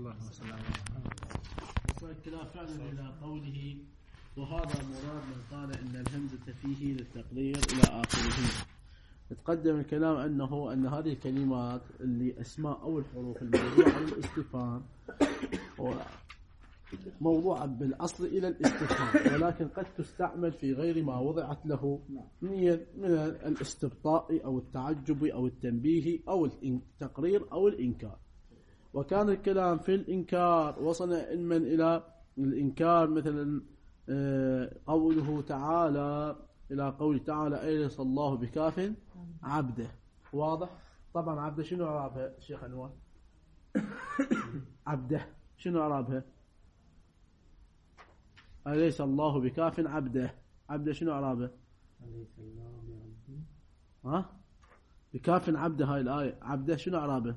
الكلام فعلا إلى قوله وهذا مراد من قال إن الهمزة فيه للتقرير إلى آخره. تقدم الكلام أن هذه الكلمات اللي أسماء أو الحروف الموضوعة للاستفهام موضوعة بالأصل إلى الاستفهام، ولكن قد تستعمل في غير ما وضعت له من الاستبطاء أو التعجب أو التنبيه أو التقرير أو الإنكار. وكان الكلام في الإنكار وصل علما إلى الإنكار مثلا قوله تعالى إلى قول تعالى أليس الله بكاف عبده. واضح؟ طبعا عبده شنو إعرابها شيخ أنور؟ عبده شنو إعرابها؟ أليس الله بكاف عبده. عبده شنو إعرابها؟ أليس الله بعبده ها؟ بكاف عبده. هاي الآية عبده شنو إعرابها؟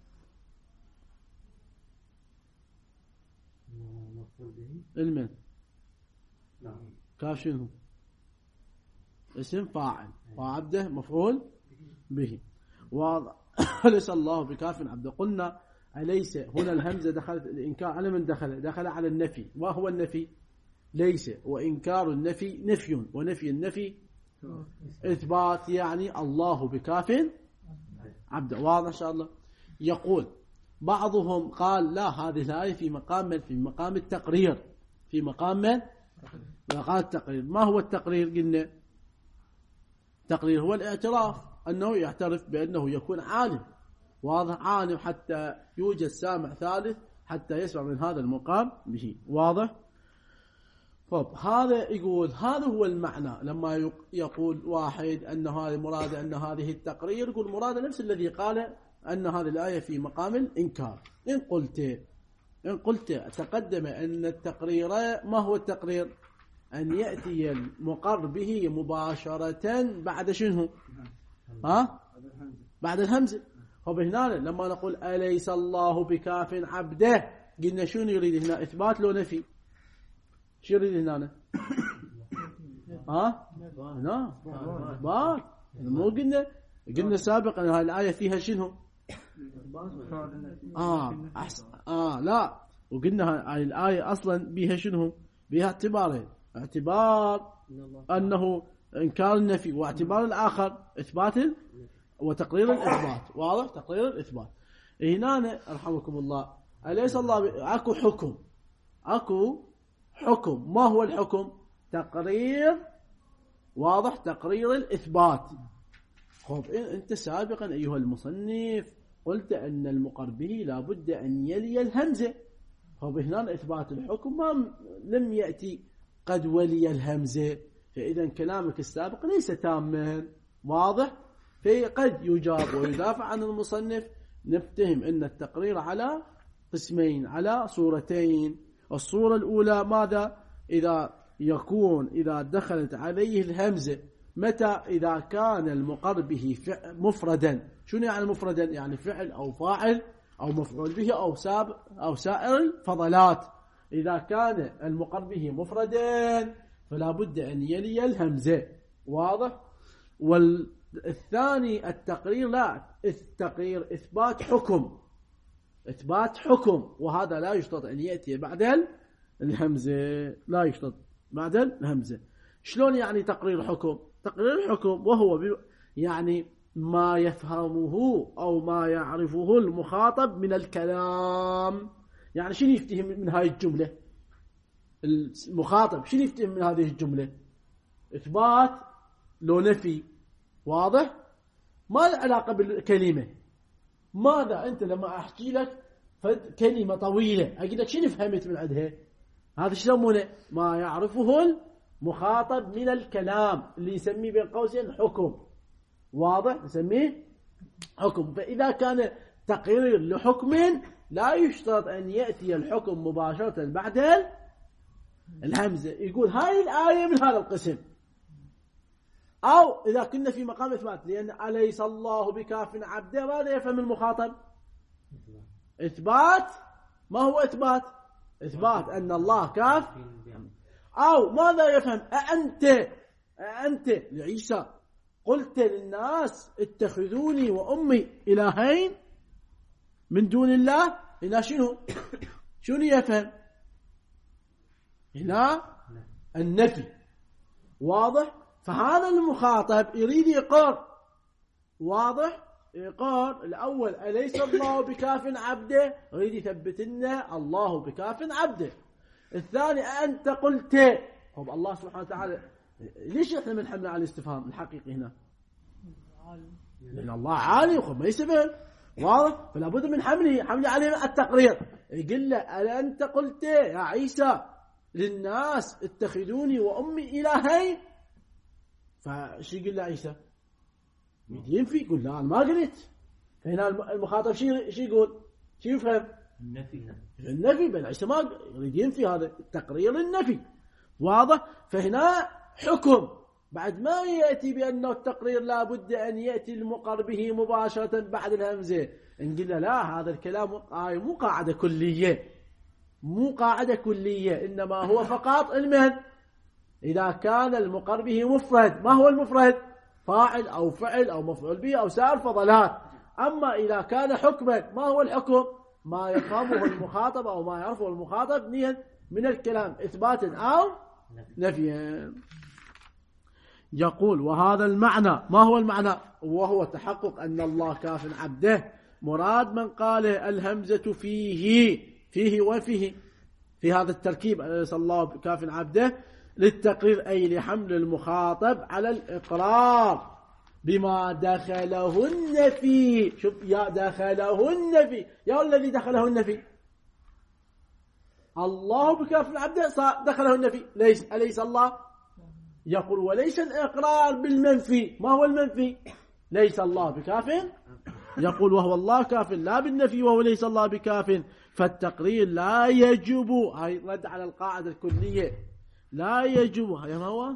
مفعول به. المن نعم. كاف شنو؟ اسم فاعل، وعبده مفعول به. أليس الله بكاف عبده. قلنا أليس هنا الهمزة دخلت الإنكار على من دخل على النفي. ما هو النفي؟ ليس. وإنكار النفي نفي، ونفي النفي إثبات، يعني الله بكاف عبده. واضح إن شاء الله. يقول بعضهم قال لا، هذه الآية في مقام التقرير، في مقام التقرير. ما هو التقرير؟ قلنا التقرير هو الاعتراف، أنه يعترف بأنه يكون عالم. واضح؟ عالم حتى يوجد سامع ثالث حتى يسمع من هذا المقام به. واضح؟ طب هذا يقول هذا هو المعنى. لما يقول واحد أن هذا مراد أن هذه التقرير، يقول مراد نفس الذي قال أن هذه الآية في مقام الإنكار. إن قلت تقدم أن التقرير، ما هو التقرير؟ أن يأتي المقر به مباشرة بعد شنو؟ بعد الهمزة. فبهنا لما نقول أليس الله بكاف عبده، قلنا شنو يريد هنا؟ إثبات لو نفي؟ شو يريد هنا؟ لا إثبات. مو قلنا سابقا أن هذه الآية فيها شنو؟ لا، وقلنا هذه الآية أصلا بها شنو؟ بها اعتبارين: اعتبار أنه إنكار النفي، واعتبار الآخر إثبات وتقرير الإثبات. واضح؟ تقرير الإثبات. هنا رحمكم الله أليس الله أكو حكم. ما هو الحكم؟ تقرير. واضح؟ تقرير الإثبات. خب أنت سابقا أيها المصنف قلت أن المقر به لابد أن يلي الهمزة. خب هنا إثبات الحكم لم يأتي قد ولي الهمزة، فإذا كلامك السابق ليس تاما. واضح؟ فقد يجاب ويدافع عن المصنف. نفتهم أن التقرير على قسمين، على صورتين. الصورة الأولى ماذا؟ إذا دخلت عليه الهمزة. متى؟ إذا كان المقر به مفردا. شنو يعني مفردا؟ يعني فعل أو فاعل أو مفعول به أو سائر الفضلات. إذا كان المقر به مفردا فلا بد أن يلي الهمزة. واضح؟ والثاني التقرير لا، التقرير إثبات حكم، وهذا لا يشترط أن يأتي بعد الهمزة. لا يشترط بعد الهمزة. شلون يعني تقرير حكم؟ تقرير الحكم وهو يعني ما يفهمه أو ما يعرفه المخاطب من الكلام. يعني شنو يفتهم من هذه الجملة؟ المخاطب شنو يفتهم من هذه الجملة؟ إثبات لو نفي. واضح؟ ما العلاقة بالكلمة. ماذا أنت لما أحكي لك كلمة طويلة أقول لك شنو فهمت من عندها؟ هذا يسمونه ما يعرفه المخاطب من الكلام، اللي يسميه بين قوسين حكم. واضح؟ يسميه حكم. فإذا كان تقرير لحكم لا يشترط أن يأتي الحكم مباشرة بعد الهمزة. يقول هاي الآية من هذا القسم. أو إذا كنا في مقام إثبات، لأن أليس الله بكاف عبده، ماذا يفهم المخاطب؟ إثبات. ما هو إثبات؟ إثبات أن الله كاف. أو ماذا يفهم؟ أنت لعيسى قلت للناس اتخذوني وأمي إلهين من دون الله. هنا شنو يفهم هنا النفي. واضح؟ فهذا المخاطب يريد يقر. واضح؟ يقر الأول أليس الله بكاف عبده، يريد يثبت لنا الله بكاف عبده. الثاني أنت قلت. طب الله سبحانه وتعالى ليش احنا بنحمل على الاستفهام الحقيقي هنا؟ لأن الله عالي وما يسبب. واضح؟ فلا بد من حمله عليه التقرير. يقول له أنت قلت يا عيسى للناس اتخذوني وأمي إلهين. فايش يقول له عيسى؟ ينفي. يقول لا أنا ما قلت. فهنا المخاطب شو يقول؟ شو يفهم؟ النفي. بل عيسى ما يريد ينفي، هذا التقرير النفي. واضح؟ فهنا حكم بعد ما يأتي بأنه التقرير لا بد أن يأتي المقر به مباشرة بعد الهمزة. نقول لا، هذا الكلام مو قاعدة كلية، مو قاعدة كلية، إنما هو فقط المن إذا كان المقر به مفرد. ما هو المفرد؟ فاعل أو فعل أو مفعول به أو سائر فضلات. أما إذا كان حكما، ما هو الحكم؟ ما يفهمه المخاطب أو ما يعرفه المخاطب من الكلام إثباتا أو نفيا. يقول وهذا المعنى. ما هو المعنى؟ وهو تحقق أن الله كاف عبده. مراد من قال الهمزة فيه وفيه في هذا التركيب أليس الله كاف عبده للتقرير، أي لحمل المخاطب على الإقرار بما دخله النفي. شوف، يا دخله النفي، يا الذي دخله النفي الله بكاف عبده دخله النفي. أليس الله؟ يقول وليس الإقرار بالمنفي. ما هو المنفي؟ ليس الله بكاف. يقول وهو الله كاف لا بالنفي وهو ليس الله بكاف. فالتقرير لا يجب، هاي رد على القاعدة الكلية، لا يجب، هاي ما هو؟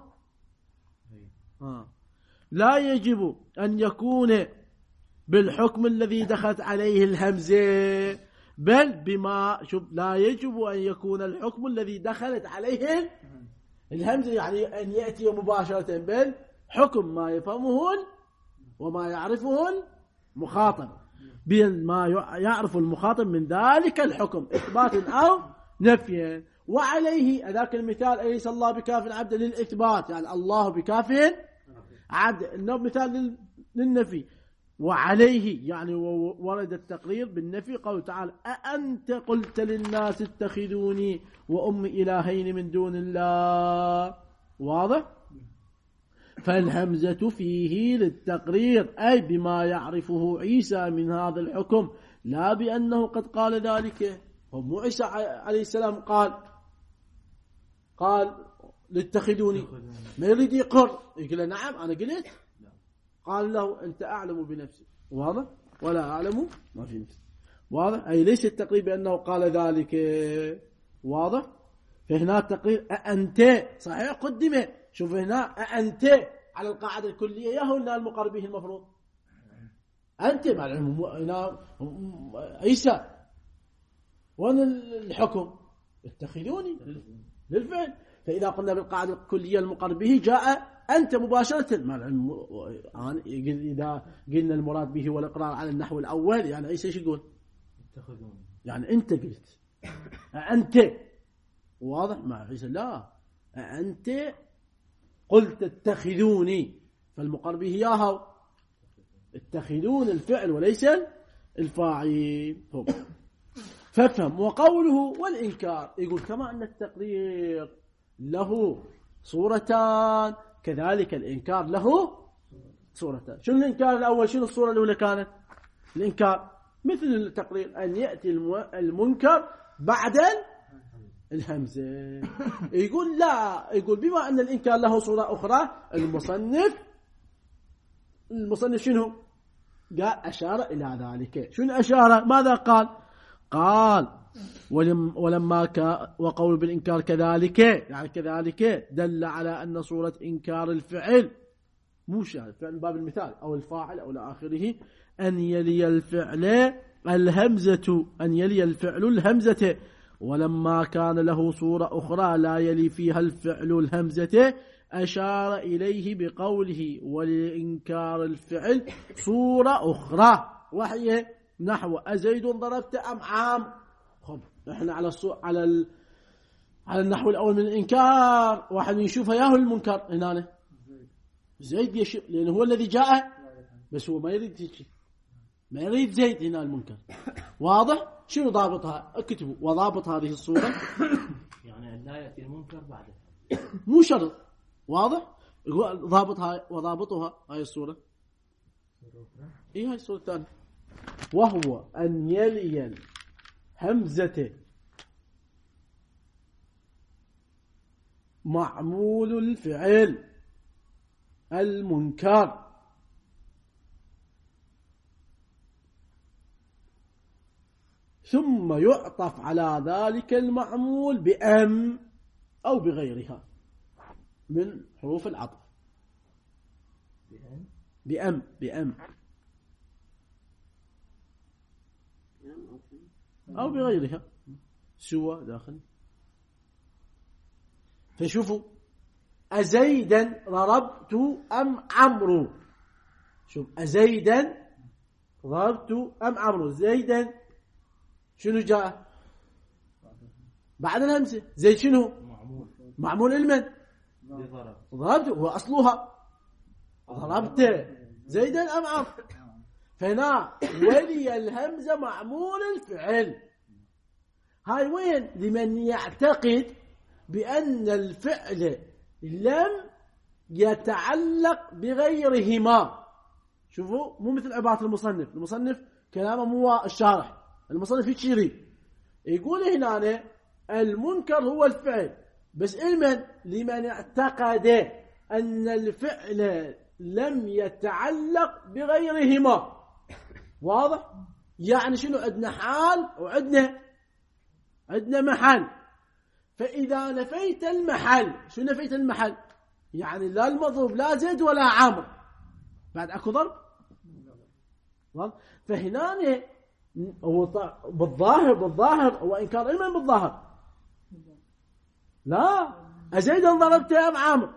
لا يجب أن يكون بالحكم الذي دخلت عليه الهمزة، بل بما لا يجب أن يكون الحكم الذي دخلت عليه الهمزة يعني أن يأتي مباشرة، بل حكم ما يفهمه وما يعرفه المخاطب، بما يعرف المخاطب من ذلك الحكم إثباتا أو نفيا. وعليه ذاك المثال أليس الله بكاف عبد للإثبات، يعني الله بكاف عبد، مثال للنفي. وعليه يعني ورد التقرير بالنفي قول تعالى أأنت قلت للناس اتخذوني وأمي إلهين من دون الله. واضح؟ فالهمزة فيه للتقرير، أي بما يعرفه عيسى من هذا الحكم، لا بأنه قد قال ذلك. مو عيسى عليه السلام قال لاتخذوني، ما يريد يقر، يقول نعم أنا قلت. قال له أنت أعلم بنفسك. واضح؟ ولا أعلم ما في نفسي. واضح؟ أي ليس التقرير بأنه قال ذلك. واضح؟ فهنا التقرير أنت صحيح قدمه. شوف هنا أنت على القاعدة الكلية، يا هنا المقر به المفروض أنت مع هنا عيسى، وين الحكم؟ اتخذوني للفعل. فإذا قلنا بالقاعدة الكلية المقر به جاء أنت مباشرة. إذا قلنا المراد به والإقرار على النحو الأول، يعني عيسى ايش يقول؟ اتخذوني، يعني أنت قلت أنت. واضح؟ مع عيسى لا، أنت قلت اتخذوني، فالمقر به ياهو اتخذون الفعل وليس الفاعل. فافهم. وقوله والإنكار، يقول كما أن التقرير له صورتان كذلك الإنكار له صورتان. شنو الإنكار الأول؟ شنو الصورة الأولى كانت؟ الإنكار مثل التقرير أن يأتي المنكر بعد الهمزة. يقول لا، يقول بما أن الإنكار له صورة أخرى، المصنف شنو قال؟ أشار إلى ذلك. شنو أشار؟ ماذا قال؟ قال ولما وقول بالإنكار كذلك، يعني كذلك دل على أن صورة إنكار الفعل مو شاهد فعل باب المثال أو الفاعل أو لآخره، أن يلي الفعل الهمزة، ولما كان له صورة أخرى لا يلي فيها الفعل الهمزة أشار إليه بقوله ولإنكار الفعل صورة أخرى، وهي نحو أزيد ضربت أم عام. خب احنا على النحو الأول من الإنكار، واحد يشوفها ياهو المنكر هنا زيد يشوف، لأنه هو الذي جاء، بس هو ما يريد شيء، ما يريد زيد هنا المنكر. واضح؟ شنو ضابطها؟ اكتبوا وضابط هذه الصورة. يعني لا يأتي المنكر بعده، مو شرط. واضح؟ ضابطها وضابطها هاي الصورة. ايه هاي الصورة الثانية، وهو أن يلي همزة معمول الفعل المنكر ثم يعطف على ذلك المعمول بأم أو بغيرها من حروف العطف. بأم أو بغيرها سوى داخل. فشوفوا أزيدا ضربت أم عمرو. شوف أزيدا ضربت أم عمرو. زيدا شنو جاء بعد الهمزة؟ زيد شنو معمول المن ضربت، هو أصلها ضربت زيدا أم عمرو. فهنا ولي الهمزة معمول الفعل. هاي وين؟ لمن يعتقد بأن الفعل لم يتعلق بغيرهما. شوفوا مو مثل عبارة المصنف كلامه مو الشارح، المصنف يشيري يقول هنا المنكر هو الفعل، بس لمن اعتقد أن الفعل لم يتعلق بغيرهما. واضح؟ يعني شنو؟ عندنا حال وعندنا محل. فإذا نفيت المحل، شو نفيت المحل؟ يعني لا المضروب لا زيد ولا عمرو، بعد اكو ضرب. فهنا هو بالظاهر هو انكار المن بالظاهر. لا أزيدا ضربت أم عمرو،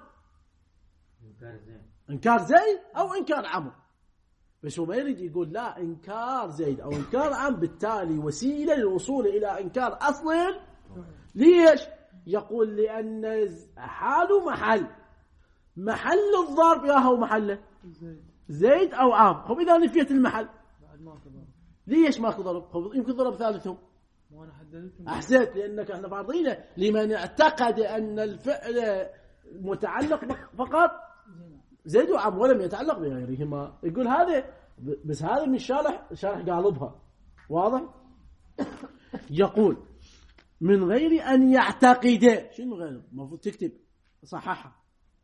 انكار زيد او انكار عمرو. بس هو ما يريد يقول لا انكار زيد او انكار عمرو، بالتالي وسيله للوصول الى انكار اصل. ليش؟ يقول لأن حاله محل الضرب ياهو محله زيد أو عام. خب إذا نفيت المحل ليش ماكو ضرب؟ خب يمكن ضرب ثالثهم. أحسنت، لأنك احنا فارضينه لمن اعتقد أن الفعل متعلق فقط زيد وعام ولم يتعلق بغيرهما. يقول هذا بس هذا من شارح قالبها. واضح؟ يقول من غير أن يعتقد. شنو غير؟ المفروض تكتب صححها.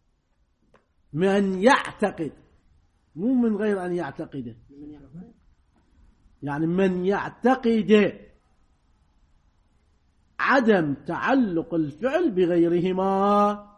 من يعتقد، مو من غير أن يعتقد. يعني من يعتقد عدم تعلق الفعل بغيرهما.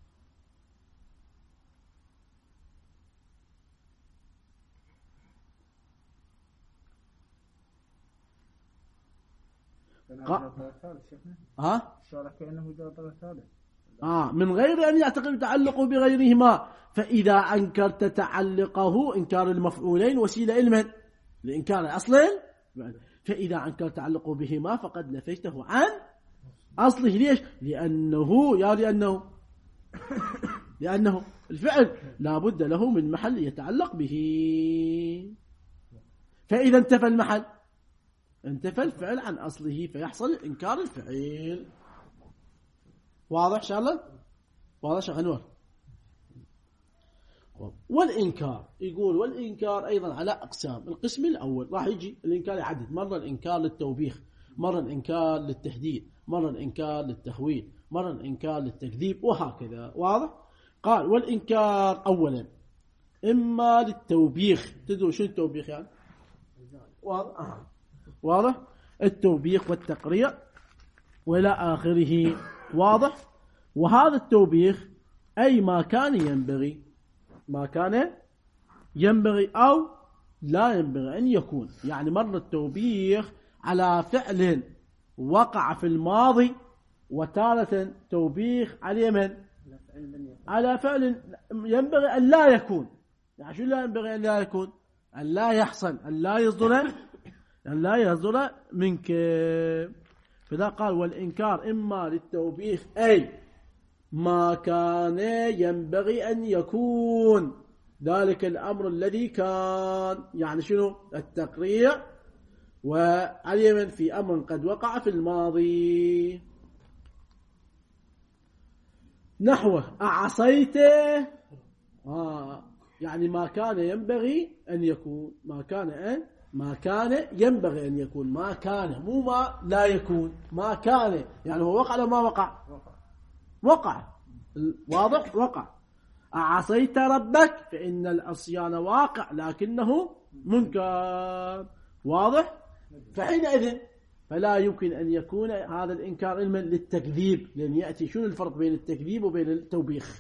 الشارع كأنه جاء ثالث. من غير أن يعتقد تعلقه بغيرهما. فإذا أنكرت تعلقه، إنكار المفعولين وسيلة المن لإنكار أصلين، فإذا أنكرت تعلقه بهما فقد نفيته عن أصله. ليش؟ لأنه الفعل لا بد له من محل يتعلق به. فإذا انتفى المحل انتفى الفعل عن أصله، فيحصل إنكار الفعل. واضح شغلة؟ واضح شغلة أنور؟ والإنكار، يقول والإنكار أيضا على أقسام. القسم الأول راح يجي الإنكار يعدد، مرة الإنكار للتوبيخ، مرة الإنكار للتهديد، مرة الإنكار للتخويل، مرة الإنكار للتكذيب، وهكذا. واضح؟ قال والإنكار أولا إما للتوبيخ. تدروا شو التوبيخ يعني؟ واضح؟ التوبيخ والتقريع وإلى آخره. واضح؟ وهذا التوبيخ أي ما كان ينبغي أو لا ينبغي أن يكون. يعني مرة التوبيخ على فعل وقع في الماضي، وتارة توبيخ على فعل ينبغي أن لا يكون. يعني شو لا ينبغي أن لا يكون؟ أن لا يحصل، أن لا يصدر يعني لا يصدر منك. فذا قال والإنكار إما للتوبيخ أي ما كان ينبغي أن يكون ذلك الأمر الذي كان، يعني شنو التقريع وعلما في أمر قد وقع في الماضي. نحوه أعصيته يعني ما كان ينبغي أن يكون، ما كان ينبغي أن يكون، ما كان مو ما لا يكون، ما كان يعني هو وقع لو ما وقع، وقع واضح وقع. أعصيت ربك فإن العصيان واقع لكنه منكر، واضح. فحينئذ فلا يمكن أن يكون هذا الإنكار علما للتكذيب، لأن يأتي شنو الفرق بين التكذيب وبين التوبيخ؟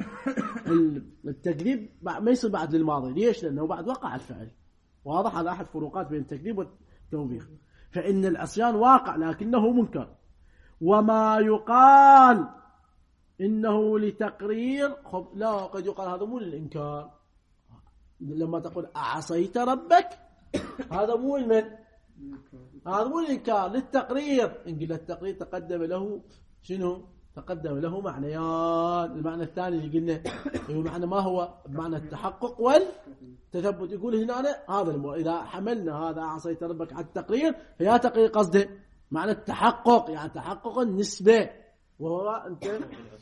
التكذيب ما يصير بعد للماضي، ليش؟ لأنه بعد وقع الفعل، واضح. هذا أحد فروقات بين التكذيب والتوبيخ. فإن العصيان واقع لكنه منكر. وما يقال إنه لتقرير، لا قد يقال هذا مو للإنكار. لما تقول أعصيت ربك هذا مو المن، هذا مو الإنكار، للتقرير. إن قلنا التقرير تقدم له شنو؟ تقدم له معنيان. المعنى الثاني اللي قلنا هو معنى ما هو؟ معنى التحقق والتثبت. يقول هنا هذا إذا حملنا هذا أعصيت ربك على التقرير، فيا تقرير قصده معنى التحقق، يعني تحقق النسبة، وهو أنت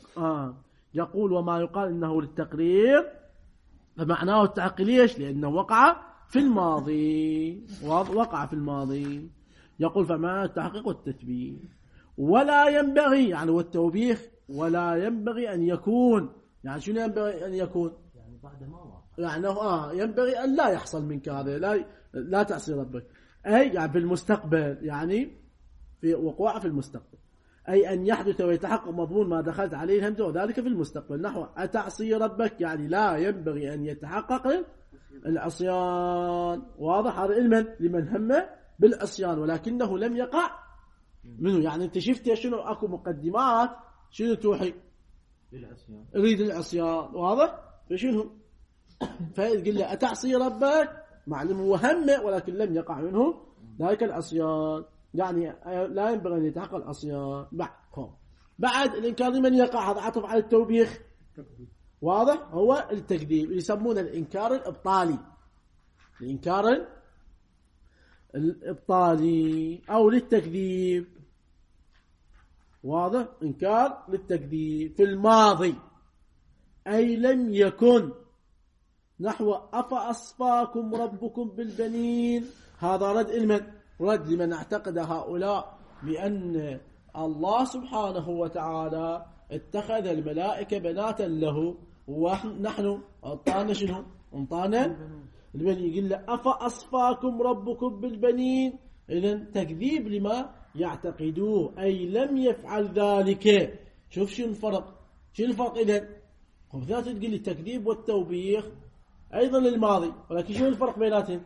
يقول وما يقال إنه للتقرير فمعناه التحقق. ليش؟ لأنه وقع في الماضي، وقع في الماضي. يقول فمعناه التحقق والتثبيت. ولا ينبغي يعني والتوبيخ ولا ينبغي أن يكون، يعني شنو ينبغي أن يكون؟ يعني بعد ما وقع، يعني ينبغي أن لا يحصل منك هذا، لا تعصي ربك. أي يعني في المستقبل، يعني في وقوع في المستقبل، أي أن يحدث ويتحقق مضمون ما دخلت عليه الهمزة، وذلك في المستقبل. نحو أتعصي ربك يعني لا ينبغي أن يتحقق العصيان، واضح. هذا علما لمن هم بالعصيان ولكنه لم يقع منه. يعني انت شفت شنو اكو مقدمات شنو توحي للعصيان، اريد العصيان، واضح. فشنو فيقول له أتعصي ربك، معلوم هو همه ولكن لم يقع منه ذلك العصيان، يعني لا ينبغي أن يتحقق العصيان. بعد الإنكار لمن يقع، هذا عطف على التوبيخ، واضح. هو التكذيب، يسمونه الإنكار الإبطالي، الإنكار الإبطالي أو للتكذيب، واضح. إنكار للتكذيب في الماضي أي لم يكن. نحو أفأصفاكم ربكم بالبنين، هذا رد لمن اعتقد هؤلاء بأن الله سبحانه وتعالى اتخذ الملائكة بناتا له، ونحن أعطانا شنو؟ أعطانا البنين. يقول له أفأصفاكم ربكم بالبنين، إذن تكذيب لما يعتقدوه، أي لم يفعل ذلك. شوف شو الفرق، شو الفرق إذن؟ وذات تقول لي التكذيب والتوبيخ أيضا للماضي، ولكن شو الفرق بيناتهم؟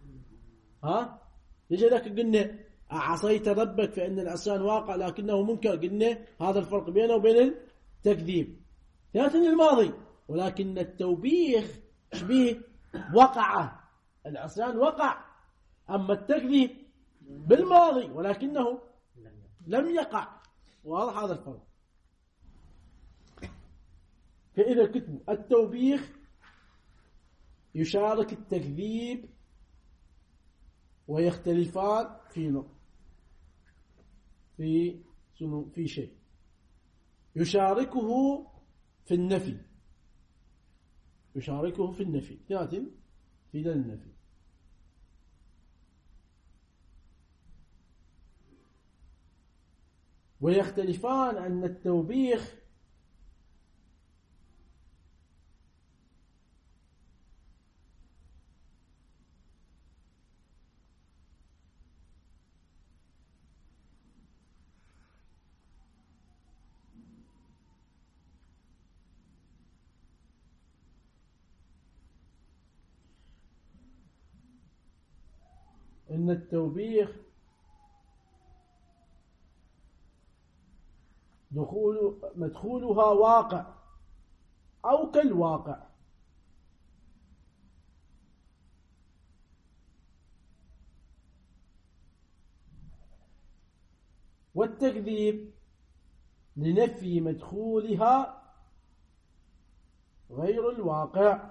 يجي ذاك قلنا عصيت ربك فإن العصيان واقع لكنه منكر، قلنا هذا الفرق بينه وبين التكذيب، ثلاثة للماضي. ولكن التوبيخ شبيه وقع، العصيان وقع، أما التكذيب بالماضي ولكنه لم يقع، واضح هذا الفرق. فإذا كتبوا التوبيخ يشارك التكذيب ويختلفان في شيء، يشاركه في النفي، يشاركه في النفي، يأتي في ذا النفي. ويختلفان أن التوبيخ إن التوبيخ مدخولها واقع أو كالواقع، والتكذيب لنفي مدخولها غير الواقع.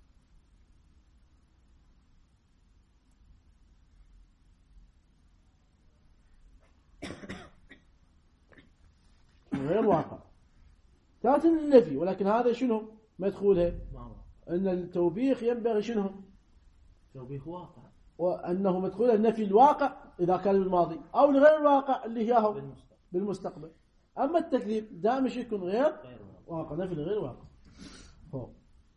غير واقع ثلاثة النفي، ولكن هذا شنو مدخوله؟ أن التوبيخ ينبغي شنو؟ توبيخ واقع، وأنه مدخوله النفي الواقع إذا كان بالماضي، أو الغير الواقع اللي هي بالمستقبل. أما التكذيب دائما يكون غير واقع، نفي الغير واقع. هو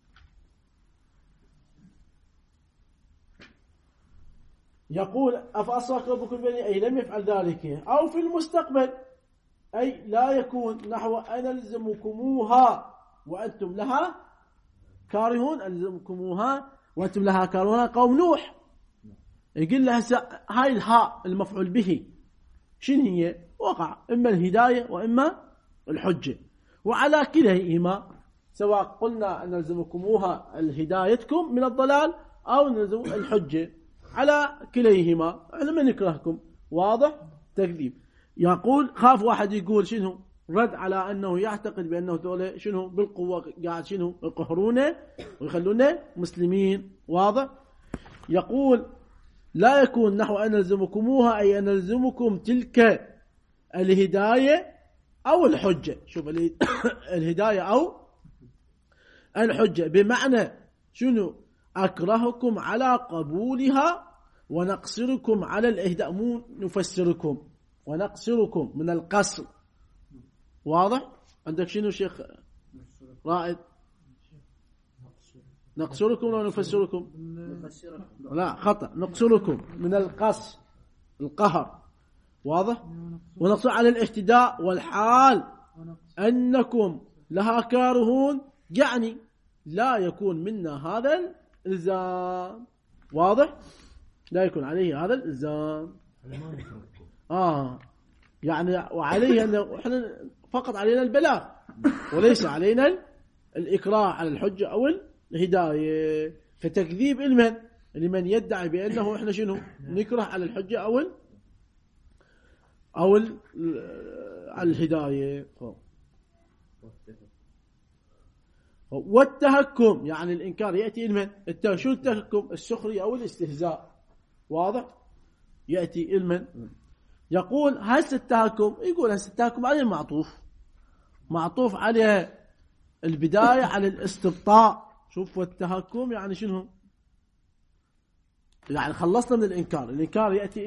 يقول أفأصلك ربكم بني، أي لم يفعل ذلك، أو في المستقبل أي لا يكون نحو أن ألزمكموها وأنتم لها كارهون. ألزمكموها وأنتم لها كارهون قوم نوح. يقول لها هاي الهاء المفعول به شنو هي؟ وقع إما الهداية وإما الحجة، وعلى كليهما سواء قلنا أن نلزمكموها الهدايتكم من الضلال أو نلزم الحجة، على كليهما احنا ما نكرهكم. واضح؟ تكذيب. يقول خاف واحد يقول شنو رد على أنه يعتقد بأنه دولة شنو بالقوة قاعد شنو يقهرونه ويخلونه مسلمين. واضح؟ يقول لا يكون نحو أن نلزمكموها أي أن نلزمكم تلك الهداية أو الحجة. شوف الهداية أو الحجة بمعنى شنو أكرهكم على قبولها ونقصركم على الإهداء، مو نفسركم ونقصركم من القصر. واضح؟ عندك شنو شيخ رائد؟ نقصركم ولا نفسركم؟ لا خطأ، نقصركم من القصر القهر. واضح؟ ونقصر على الاهتداء والحال أنكم لها كارهون، يعني لا يكون منا هذا الإلزام. واضح؟ لا يكون عليه هذا الإلزام. يعني وعليه أن احنا فقط علينا البلاغ وليس علينا الإكراه على الحجة أو الهداية. فتكذيب لمن يدعي بأنه احنا شنو نكره على الحجة أو على الهداية. والتهكم يعني الإنكار يأتي شو التهكم؟ السخرية أو الاستهزاء. واضح؟ يأتي يقول هل التهكم؟ يقول هل التهكم عليه معطوف عليه البداية على الاستبطاء. شوف والتهكم يعني شنو؟ يعني خلصنا من الإنكار يأتي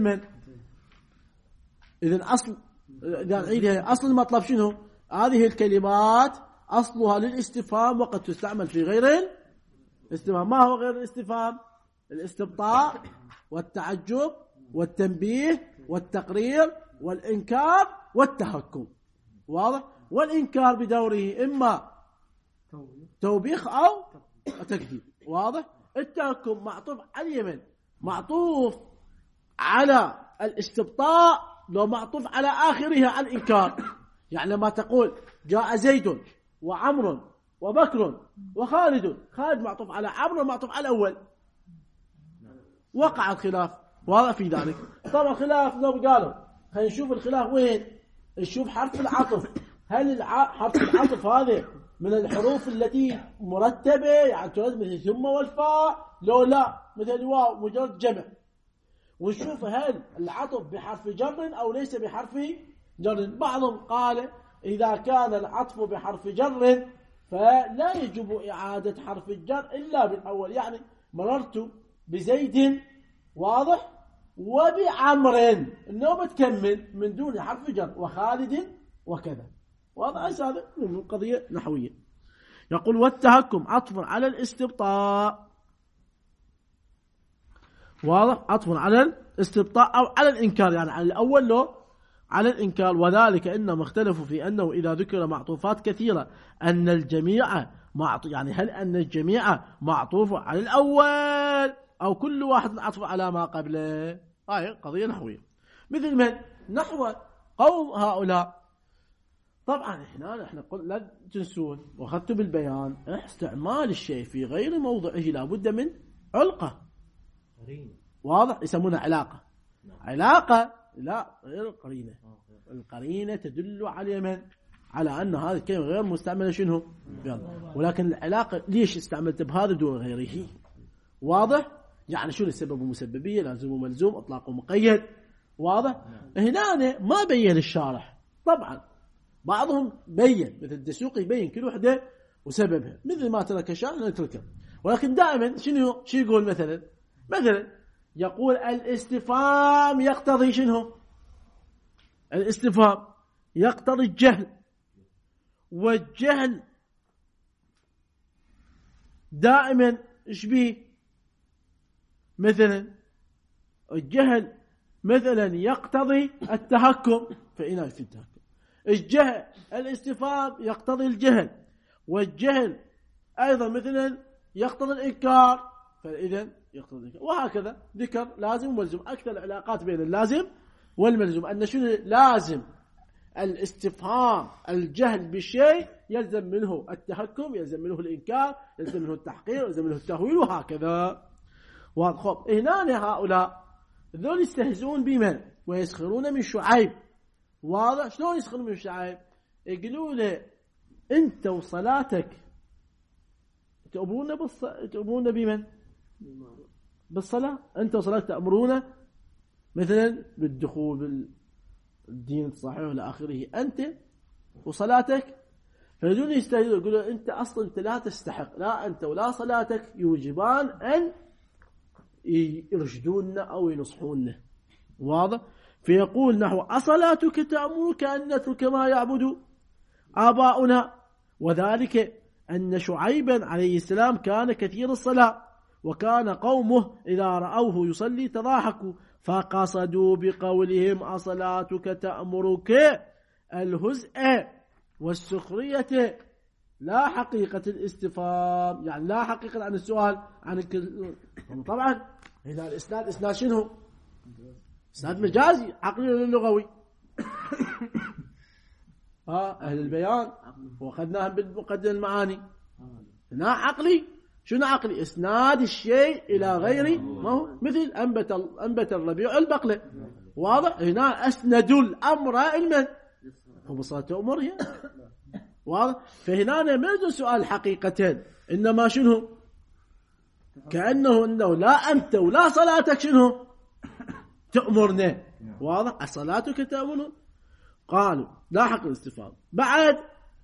إذن أصل يعني أصل المطلب شنو؟ هذه الكلمات أصلها للاستفهام وقد تستعمل في غير الاستفهام. ما هو غير الاستفهام؟ الاستبطاء والتعجب والتنبيه والتقرير والإنكار والتهكم. واضح؟ والإنكار بدوره إما توبيخ أو تكذيب. واضح؟ التهكم معطوف على اليمن، معطوف على الاستبطاء، لو معطوف على آخرها على الإنكار. يعني لما تقول جاء زيد وعمر وبكر وخالد، خالد معطوف على عمرو معطوف على الأول، وقع الخلاف. واضح في ذلك؟ طبعا الخلاف لو قالوا خلينا نشوف الخلاف وين، نشوف حرف العطف. هل حرف العطف هذا من الحروف التي مرتبة يعني ترد مثل ثم والفاء، لو لا مثل الواو مجرد جمع. ونشوف هل العطف بحرف جر أو ليس بحرف جر. بعضهم قال إذا كان العطف بحرف جر فلا يجب إعادة حرف الجر إلا بالأول. يعني مررت بزيد، واضح، وبعمر، النوبة تكمل من دون حرف جر، وخالد وكذا. واضح؟ هذا من قضية نحوية. يقول والتهكم عطف على الاستبطاء. واضح؟ عطف على الاستبطاء أو على الإنكار، يعني على الأول لو على الإنكار. وذلك إنهم اختلفوا في أنه إذا ذكر معطوفات كثيرة أن الجميع يعني هل أن الجميع معطوف على الأول أو كل واحد عطف على ما قبله. هاي قضية نحوية. مثل من نحو قوم هؤلاء. طبعا احنا قلنا لا تنسون واخذت بالبيان استعمال الشيء في غير موضعه لابد من علقة. واضح؟ يسمونها علاقة. علاقة لا غير قرينة. القرينة تدل على من؟ على أن هذه الكلمة غير مستعملة شنو؟ ولكن العلاقة ليش استعملت بهذا دون غيره؟ واضح؟ يعني شو السبب ومسببية، لازم وملزوم، اطلاق ومقيد. واضح؟ هنا ما بين الشارح، طبعا بعضهم بين، مثل الدسوقي يبين كل وحدة وسببها، مثل ما ترك الشارح نتركه. ولكن دائما شو يقول مثلا يقول الاستفهام يقتضي شنو؟ الاستفهام يقتضي الجهل، والجهل دائما ايش بيه؟ مثلا الجهل مثلا يقتضي التهكم، فإنا في التهكم. الجهل الاستفهام يقتضي الجهل، والجهل أيضا مثلا يقتضي الإنكار، فإذا يقتضي الإنكار. وهكذا ذكر لازم وملزوم. أكثر العلاقات بين اللازم والملزوم أن شنو لازم الاستفهام الجهل بالشيء يلزم منه التهكم، يلزم منه الإنكار، يلزم منه التحقير، يلزم منه التهويل، وهكذا. وخب هنا هؤلاء ذول يستهزئون بمن ويسخرون من شعيب. واضح؟ شلون يسخرون من شعيب؟ يقولوا له انت وصلاتك تأمرون بمن؟ بالصلاة. انت وصلاتك تأمرون مثلا بالدخول بالدين الصحيح الى اخره، انت وصلاتك. فيجون يستهزئون يقولوا انت اصلا انت لا تستحق، لا انت ولا صلاتك يوجبان ان يرشدوننا أو ينصحوننا. واضح؟ فيقول نحو أصلاتك تأمرك أن نترك ما يعبد آباؤنا، وذلك أن شعيبا عليه السلام كان كثير الصلاة، وكان قومه إذا رأوه يصلي تضاحكوا، فقصدوا بقولهم أصلاتك تأمرك الهزء والسخرية لا حقيقة الاستفهام، يعني لا حقيقة عن السؤال عن طبعا هنا الإسناد إسناد شنو؟ إسناد مجازي عقلي ولا لغوي؟ أهل البيان وأخذناهم بالمقدمة المعاني. هنا عقلي. شنو عقلي؟ إسناد الشيء إلى غير ما هو، مثل أنبت الربيع البقلة. واضح؟ هنا أسندوا الأمر إلى من؟ هو بصلاة أمره. واضح؟ فهنا ما يوجد سؤال حقيقة، إنما شنو؟ كأنه إنه لا أنت ولا صلاتك شنو تأمرنا. واضح؟ صلاتك تأمرنا. قالوا لا حق الاستفهام. بعد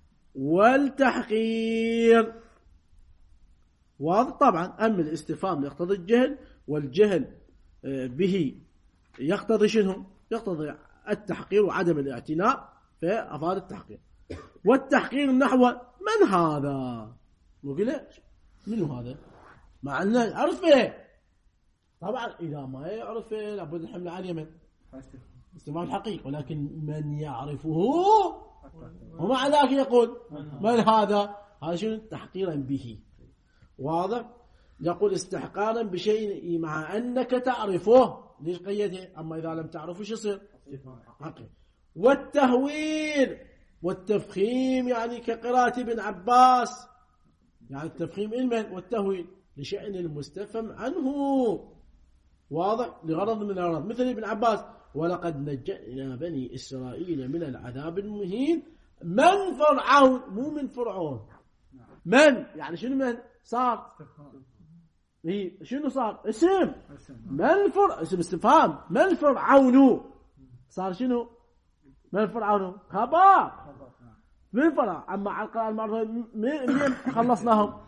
والتحقير. واضح؟ طبعا أما الاستفهام يقتضي الجهل، والجهل به يقتضي شنو؟ يقتضي التحقير وعدم الاعتناء، فأفاد التحقير. والتحقير نحو من هذا؟ نقول منو هذا؟ مع أنه يعرفه. طبعا إذا ما يعرفه لابد الحمل على اليمن استفهام الحقيقة، ولكن من يعرفه ومع ذلك يقول من هذا؟ هذا شنو؟ تحقيرا به. واضح؟ يقول استحقارا بشيء مع أنك تعرفه. ليش قيده؟ أما إذا لم تعرفه شو يصير؟ حقيقي. والتهويل والتفخيم، يعني كقراءة ابن عباس، يعني التفخيم علما، والتهويل لشأن المستفهم عنه. واضح؟ لغرض من الأغراض، مثل ابن عباس ولقد نجينا بني إسرائيل من العذاب المهين من فرعون، مو من فرعون. من يعني شنو؟ من صار شنو صار؟ اسم. من اسم استفهام. من فرعون صار شنو؟ من فرعون خبر. من فرعون. أما على القراءة المعروفة مين خلصناهم؟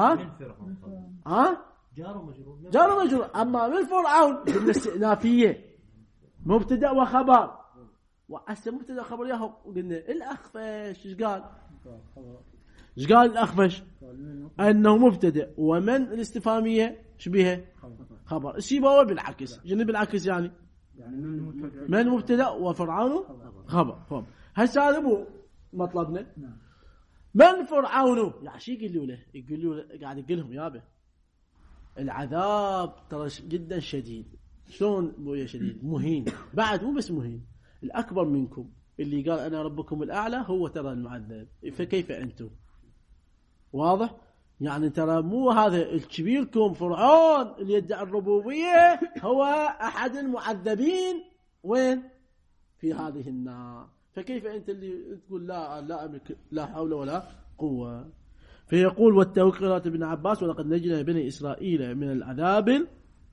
جار ومجرور. أما من فرعون جملة استئنافية، مبتدأ وخبر. وأسا مبتدأ وخبر ياهو. قلنا الأخفش ايش قال؟ ايش قال الأخفش؟ أنه مبتدأ ومن الاستفهامية شبيهه خبر. الشيبة بالعكس. جنب بالعكس يعني من مبتدأ وفرعون خبر. هسه هذا مو مطلبنا. من فرعون يعني شو يقولوا له؟ قاعد يقول لهم يابا العذاب ترى جدا شديد. شلون بويا شديد؟ مهين. بعد مو بس مهين، الأكبر منكم اللي قال أنا ربكم الأعلى هو ترى المعذب، فكيف أنتم؟ واضح؟ يعني ترى مو هذا الكبيركم فرعون اللي يدعي الربوبية هو أحد المعذبين وين؟ في هذه النار. فكيف أنت اللي تقول لا أملك لا حول ولا قوة؟ فيقول والتوقيرات ابن عباس ولقد نجنا بني إسرائيل من العذاب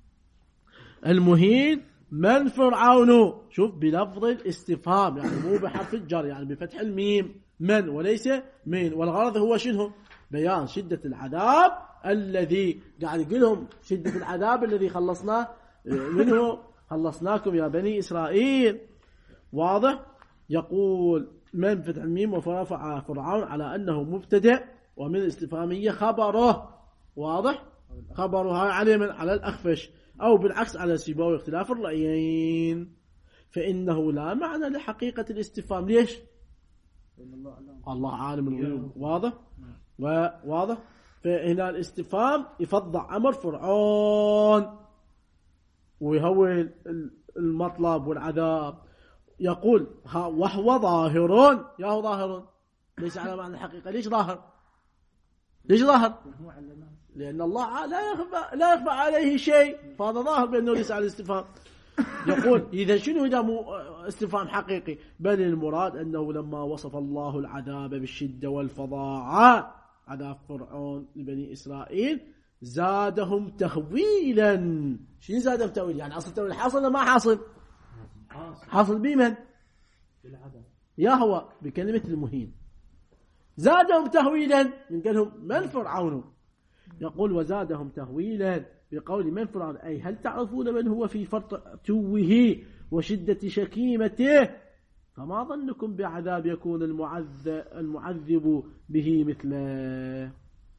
المهين من فرعون. شوف بلفظ الاستفهام، يعني مو بحرف الجر، يعني بفتح الميم من وليس من. والغرض هو شنو؟ بيان شدة العذاب الذي قاعد يقول لهم شدة العذاب الذي خلصناه منه، خلصناكم يا بني إسرائيل. واضح؟ يقول من فتح الميم ورفع فرعون على أنه مبتدأ، ومن الاستفهامية خبره. واضح؟ خبرها على الأخفش، أو بالعكس على سيبوي اختلاف الرأيين. فإنه لا معنى لحقيقة الاستفهام. ليش؟ الله عالم الغيوب. واضح؟ واضح؟ فهنا الاستفهام يفضع أمر فرعون ويهول المطلب والعذاب. يقول وهو ظاهر. يا هو ظاهر ليس على معنى الحقيقة. ليش ظاهر؟ ليش ظاهر؟ لأن الله لا يخفى عليه شيء، فهذا ظاهر بأنه ليس على الاستفهام. يقول إذا شنو إذا مو استفهام حقيقي؟ بل المراد أنه لما وصف الله العذاب بالشدة والفظاعة عذاب فرعون لبني إسرائيل زادهم تخويلا. شنو زادهم تأويل؟ يعني أصل التأويل حاصل ولا ما حاصل؟ حاصل بمن؟ يا هو بكلمة المهين. زادهم تهويلا من قالهم من فرعون. يقول وزادهم تهويلا بقول من فرعون، أي هل تعرفون من هو في فرط عتوه وشدة شكيمته؟ فما ظنكم بعذاب يكون المعذب به مثله.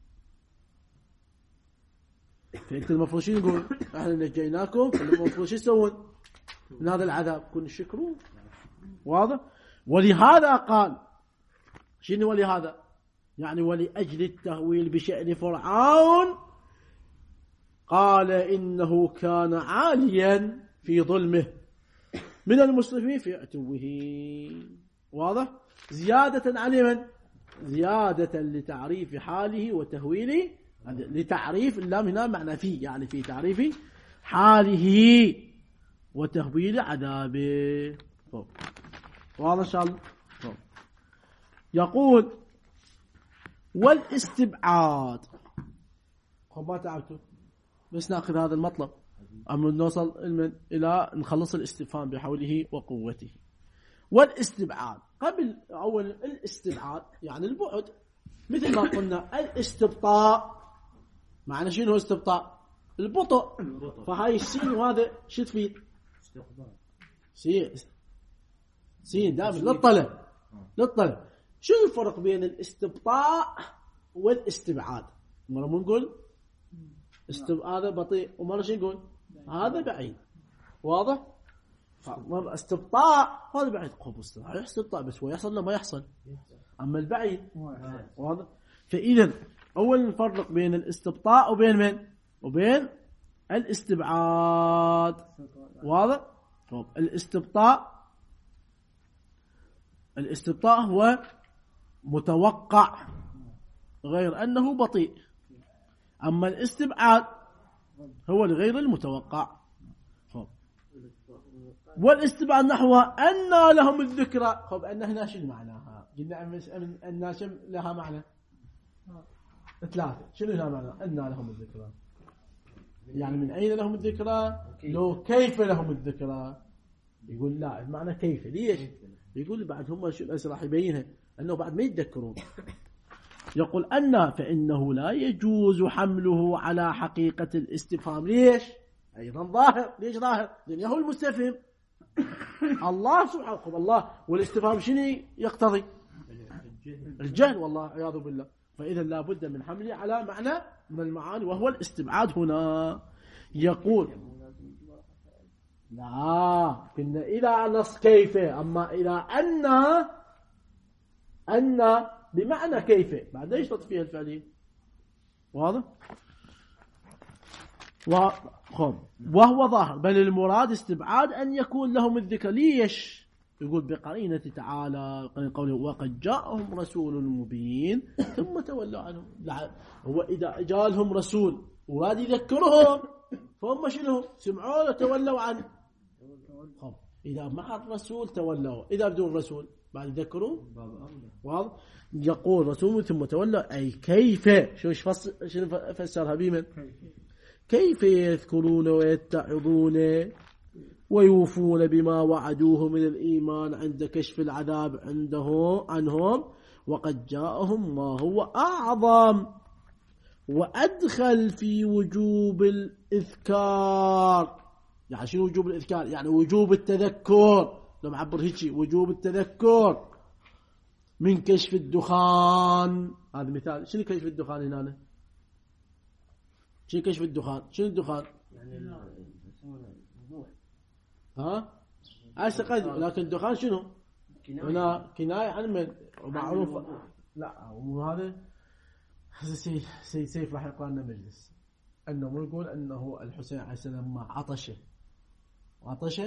فأنت المفروض شو يقول؟ احنا نجيناكم، المفروض شو يسوون من هذا العذاب؟ كن الشكرون. واضح؟ ولهذا قال شنو؟ ولهذا يعني ولأجل التهويل بشأن فرعون قال إنه كان عاليا في ظلمه من المسرفين في عتوه. واضح؟ زيادة عن من؟ زيادة لتعريف حاله وتهويله، لتعريف اللام هنا معنى فيه، يعني في تعريف حاله وتهويل عذابه. واضح إن شاء الله؟ يقول والاستبعاد. ما تعبتوا بس ناخذ هذا المطلب أما نوصل إلى نخلص الاستفهام بحوله وقوته. والاستبعاد قبل أول الاستبعاد يعني البعد، مثل ما قلنا الاستبطاء معنى شنو هو استبطاء؟ البطء. فهاي السين وهذا شو تفيد؟ سين دائما للطلب. شو الفرق بين الاستبطاء والاستبعاد؟ مرة نقول هذا بطيء، ومرة شو نقول هذا بعيد. واضح؟ مرة استبطاء هذا بعيد، استبطاء بس هو يحصل ولا ما يحصل؟ أما البعيد واضح. فإذا أول نفرق بين الاستبطاء وبين من؟ وبين الاستبعاد. واضح؟ الاستبطاء هو متوقع غير أنه بطيء، أما الاستبعاد هو الغير المتوقع. والاستبعاد نحو أن لهم الذكرى. أن هنا شو معناها؟ قلنا أن لها معنى ثلاثة. شنو لها معنى أن لهم الذكرى؟ يعني من أين لهم الذكرى؟ لو كيف لهم الذكرى؟ يقول لا المعنى كيف. ليش؟ يقول بعد هم شو الأسرع راح يبينها أنه بعد ما يتذكرون. يقول أن فإنه لا يجوز حمله على حقيقة الاستفهام. ليش؟ أيضا ظاهر. ليش ظاهر؟ لأنه هو المستفهم الله سبحانه. الله والاستفهام شنو يقتضي؟ الجهل والله عياذ بالله. فإذا لا بد من حمله على معنى من المعاني وهو الاستبعاد. هنا يقول لا كنا إذا نص كيف، أما إذا أن بمعنى كيف بعد ايش تطفيه الفعلي. واضح؟ وهو ظاهر. بل المراد استبعاد أن يكون لهم الذكر. ليش؟ يقول بقرينة تعالى قوله وقد جاءهم رسول مبين ثم تولوا عنه. هو إذا جاءهم رسول وهذا يذكرهم فهم شنو؟ سمعوا وتولوا عنه. إذا مع الرسول تولوا، إذا بدون الرسول بعد يذكروا واضح. يقول رسول ثم تولى، أي كيف، شنو فسرها بمن؟ كيف يذكرون ويتعظون ويوفون بما وعدوه من الإيمان عند كشف العذاب عنهم وقد جاءهم ما هو أعظم وأدخل في وجوب الإذكار. يعني شنو وجوب الإذكار؟ يعني وجوب التذكر، لو معبر هيك وجوب التذكر من كشف الدخان. هذا مثال. شنو كشف الدخان هنا؟ شنو كشف الدخان؟ شنو الدخان؟ يعني ها أعتقد، لكن الدخان شنو؟ هنا كناية عن من؟ ومعروف. لا وهذا سيد سيف راح يقرأ لنا مجلس أنه يقول أنه الحسين عليه السلام لما عطش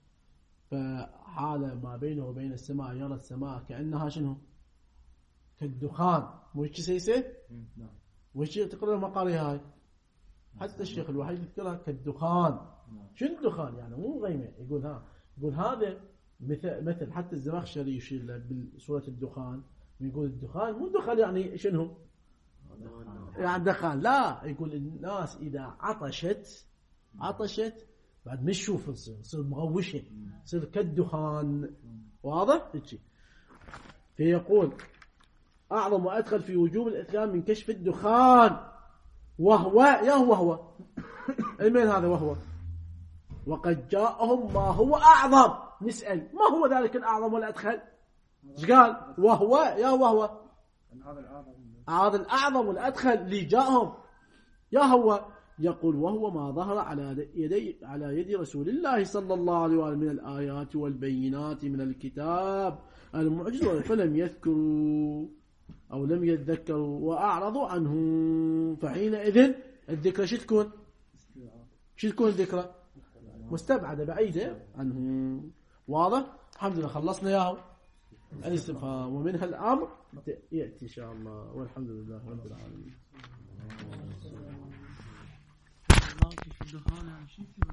فحال ما بينه وبين السماء، يرى السماء كأنها شنو؟ كالدخان. مو هيك سيد سيف؟ وش تقرأ المقالي هاي؟ حتى الشيخ الوحيد يذكرها كالدخان. شنو الدخان؟ يعني مو غيمة. يقول هذا مثل حتى الزمخشري يشير بصورة الدخان، يقول الدخان مو دخان يعني شنو؟ يعني دخان. لا، يقول الناس إذا عطشت بعد مش تشوف تصير مغوشة، تصير كالدخان. واضح؟ فيقول أعظم وأدخل في وجوب الإسلام من كشف الدخان وهو المين هذا وهو. وقد جاءهم ما هو أعظم. نسأل ما هو ذلك الأعظم والأدخل؟ ايش قال؟ وهو هذا الأعظم والأدخل اللي جاءهم هو. يقول وهو ما ظهر على يد رسول الله صلى الله عليه وسلم من الآيات والبينات من الكتاب المعجز، فلم يذكروا أو لم يذكروا وأعرضوا عنه. فحينئذ الذكرى شو تكون الذكرى؟ مستبعدة بعيدة عنه. واضح؟ الحمد لله خلصنا ياهو الاستفهام ومنها الأمر يأتي إن شاء الله. والحمد لله رب العالمين.